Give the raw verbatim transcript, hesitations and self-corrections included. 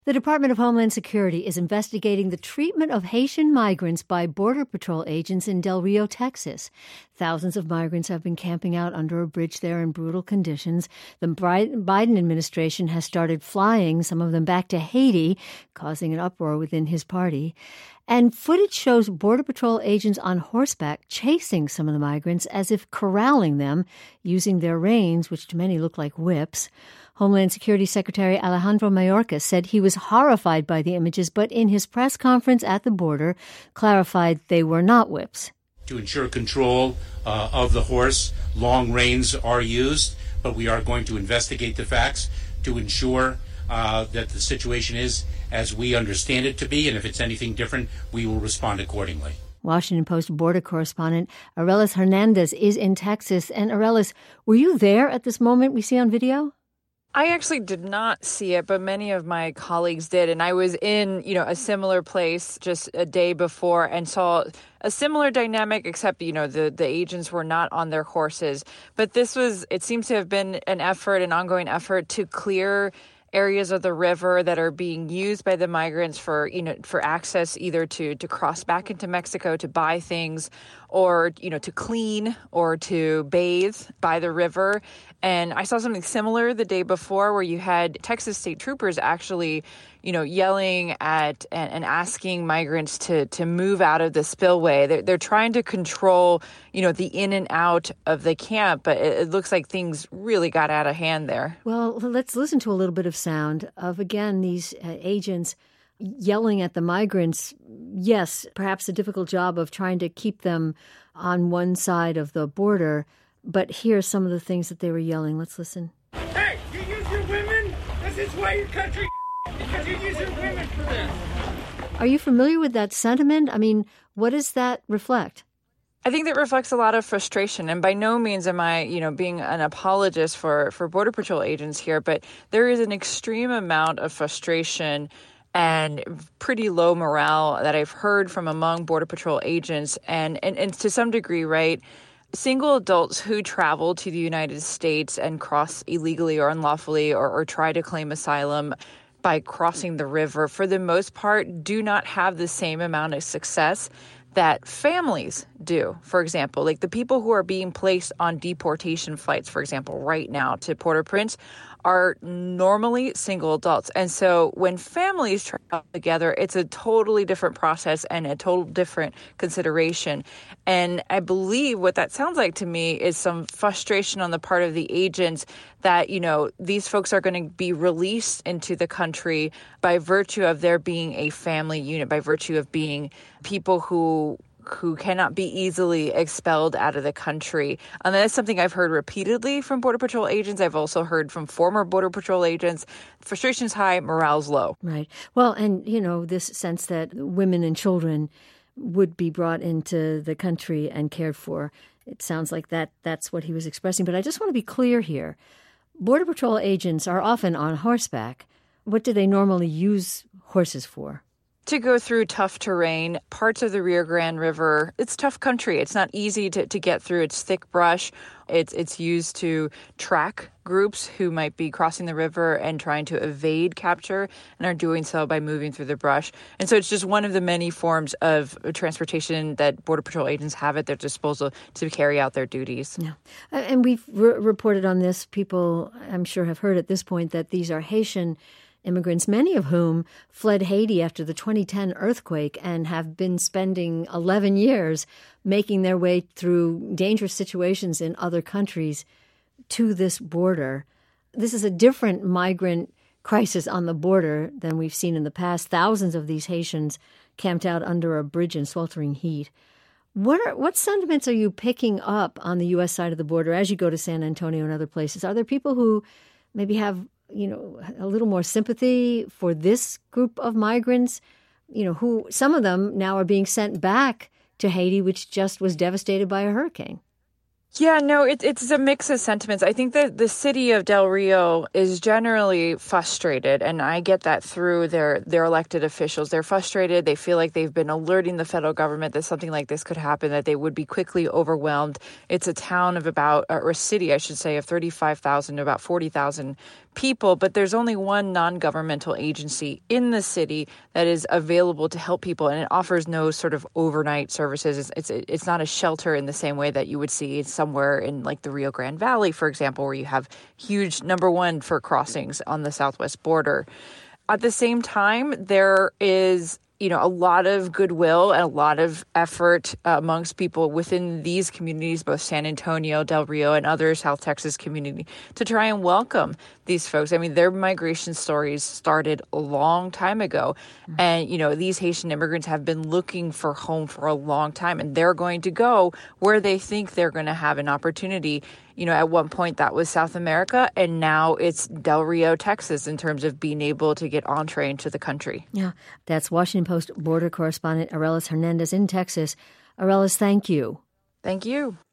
The Department of Homeland Security is investigating the treatment of Haitian migrants by Border Patrol agents in Del Rio, Texas. Thousands of migrants have been camping out under a bridge there in brutal conditions. The Biden administration has started flying some of them back to Haiti, causing an uproar within his party. And footage shows Border Patrol agents on horseback chasing some of the migrants as if corralling them, using their reins, which to many look like whips. Homeland Security Secretary Alejandro Mayorkas said he was horrified by the images, but in his press conference at the border, clarified they were not whips. To ensure control uh, of the horse, long reins are used, but we are going to investigate the facts to ensure uh, that the situation is as we understand it to be, and if it's anything different, we will respond accordingly. Washington Post border correspondent Arelis Hernandez is in Texas. And Arelis, were you there at this moment we see on video? I actually did not see it, but many of my colleagues did. And I was in, you know, a similar place just a day before and saw a similar dynamic, except, you know, the, the agents were not on their horses. But this was, it seems to have been an effort, an ongoing effort to clear areas of the river that are being used by the migrants for, you know, for access either to, to cross back into Mexico to buy things or, you know, to clean or to bathe by the river. And I saw something similar the day before where you had Texas state troopers actually, you know, yelling at and, and asking migrants to to move out of the spillway. They're, they're trying to control, you know, the in and out of the camp, but it, it looks like things really got out of hand there. Well, let's listen to a little bit of sound of, again, these uh, agents yelling at the migrants. Yes, perhaps a difficult job of trying to keep them on one side of the border. But here's some of the things that they were yelling. Let's listen. Hey, you use your women? This is why your country because you use your women for this. Are you familiar with that sentiment? I mean, what does that reflect? I think that reflects a lot of frustration. And by no means am I, you know, being an apologist for, for Border Patrol agents here, but there is an extreme amount of frustration and pretty low morale that I've heard from among Border Patrol agents. And, and, and to some degree, right, single adults who travel to the United States and cross illegally or unlawfully or, or try to claim asylum by crossing the river, for the most part, do not have the same amount of success that families do. For example, like the people who are being placed on deportation flights, for example, right now to Port-au-Prince are normally single adults. And so when families travel together, it's a totally different process and a total different consideration. And I believe what that sounds like to me is some frustration on the part of the agents that, you know, these folks are going to be released into the country by virtue of their being a family unit, by virtue of being people who who cannot be easily expelled out of the country. And that's something I've heard repeatedly from Border Patrol agents. I've also heard from former Border Patrol agents. Frustration's high, morale's low. Right. Well, and, you know, this sense that women and children would be brought into the country and cared for. It sounds like that that's what he was expressing. But I just want to be clear here. Border Patrol agents are often on horseback. What do they normally use horses for? To go through tough terrain, parts of the Rio Grande River. It's tough country. It's not easy to, to get through. It's thick brush. It's it's used to track groups who might be crossing the river and trying to evade capture and are doing so by moving through the brush. And so it's just one of the many forms of transportation that Border Patrol agents have at their disposal to carry out their duties. Yeah. And we've re- reported on this. People, I'm sure, have heard at this point that these are Haitian immigrants, many of whom fled Haiti after the twenty ten earthquake and have been spending eleven years making their way through dangerous situations in other countries to this border. This is a different migrant crisis on the border than we've seen in the past. Thousands of these Haitians camped out under a bridge in sweltering heat. What are what sentiments are you picking up on the U S side of the border as you go to San Antonio and other places? Are there people who maybe have, you know, a little more sympathy for this group of migrants, you know, who some of them now are being sent back to Haiti, which just was devastated by a hurricane? Yeah, no, it, it's a mix of sentiments. I think that the city of Del Rio is generally frustrated, and I get that through their, their elected officials. They're frustrated. They feel like they've been alerting the federal government that something like this could happen, that they would be quickly overwhelmed. It's a town of about, or a city, I should say, of thirty-five thousand to about forty thousand people, but there's only one non-governmental agency in the city that is available to help people, and it offers no sort of overnight services. It's it's, it's not a shelter in the same way that you would see somewhere in like the Rio Grande Valley, for example, where you have huge number one for crossings on the southwest border. At the same time, there is you know, a lot of goodwill and a lot of effort uh, amongst people within these communities, both San Antonio, Del Rio, and other South Texas community, to try and welcome these folks. I mean, their migration stories started a long time ago. Mm-hmm. And, you know, these Haitian immigrants have been looking for home for a long time, and they're going to go where they think they're going to have an opportunity. You know, at one point that was South America, and now it's Del Rio, Texas, in terms of being able to get entree into the country. Yeah, that's Washington Post border correspondent Arelis Hernandez in Texas. Arelis, thank you. Thank you.